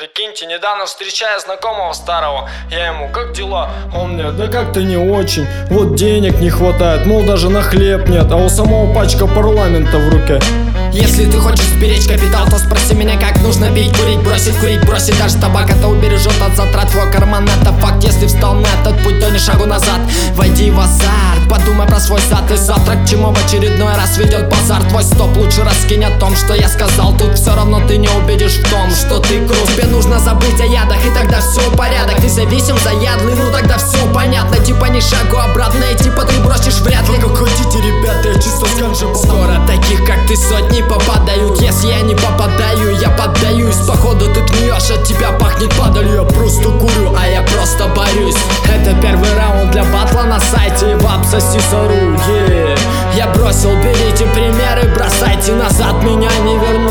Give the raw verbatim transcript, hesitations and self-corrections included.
Прикиньте, недавно встречая знакомого старого, я ему: как дела? Он мне: да как-то не очень, вот денег не хватает, мол, даже на хлеб нет, а у самого пачка парламента в руке. Если ты хочешь сберечь капитал, то спроси меня, как нужно пить, курить, бросить, курить, бросить. Даже табак это убережет от затрат твой карман. Это факт, если встал на этот путь, то ни шагу назад. Войди в азарт, подумай про свой зад. И завтра к чему в очередной раз ведет базар. Твой стоп лучше раскинь о том, что я сказал. Тут все равно ты не убедишь в том, что ты крут. Тебе нужно забыть о ядах, и тогда все порядок. Ты зависим, заядлый, ну тогда все понятно. Типа ни шагу обратно, и типа ты бросишь вряд ли. Как хотите, ребята, я чисто с ганжей. Скоро таких, как ты, сотни попадают. Если я не попадаю, я поддаюсь. Походу ты гниешь, от тебя пахнет падалью. Я просто курю, а я просто борюсь. Это первый раунд для батла на сайте вапсоси.ру. yeah. Я бросил, берите примеры, бросайте назад, меня не вернуть.